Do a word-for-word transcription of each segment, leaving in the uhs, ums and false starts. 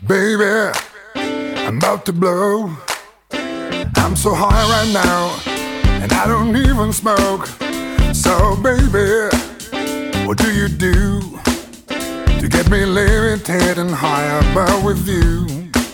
Baby, I'm about to blow. I'm so high right now, and I don't even smoke. So baby, what do you do to get me levitating higher above with you?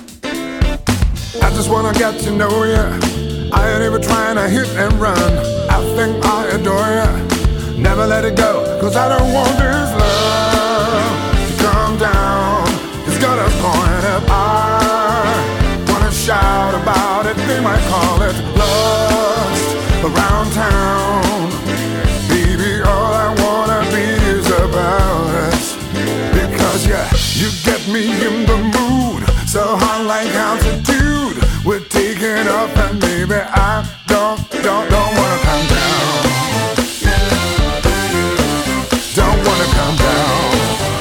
I just wanna get to know you. I ain't even trying to hit and run. I think I adore you. Never let it go, cause I don't want this love to come down. It's got us going up. I wanna shout about it. They might call it lost around town. Baby, all I wanna be is about us. Because yeah, you get me in the mood, so high like altitude. We're taking off, and baby, I don't, don't, don't wanna come down. Don't wanna come down.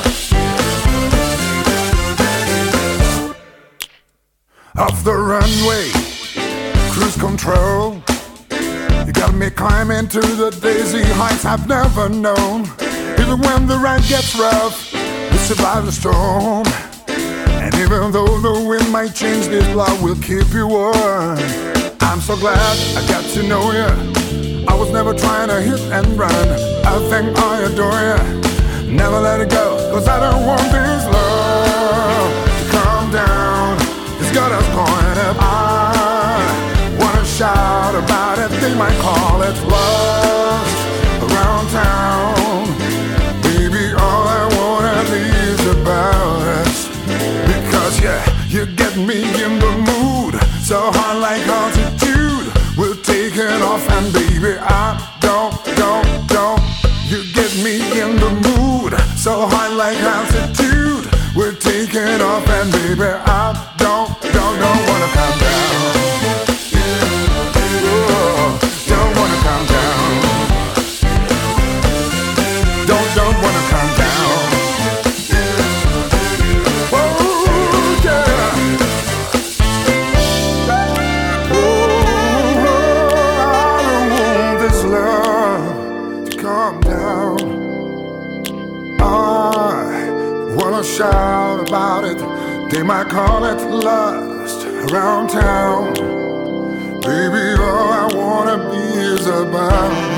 Off the runway, cruise control. You got me climbing to the daisy heights I've never known. Even when the ride gets rough, we survive the storm. And even though the wind might change, this love will keep you warm. I'm so glad I got to know you. I was never trying to hit and run. I think I adore you. Never let it go, cause I don't want this love to come down. It's got us going up. I wanna shout about it. They might call it lost around town. Baby, all I wanna be is about us. Because yeah, you get me in the mood, so high like altitude. We're taking off, and baby, I don't, don't, don't. You get me in the mood, so high like altitude. We're taking off, and baby, I don't, don't, don't wanna come down. Oh, don't wanna come down. Don't, don't wanna come down. Oh, yeah. Oh, I don't want this love to come down. I wanna shout about it. They might call it lust around town. Baby, all I wanna be is about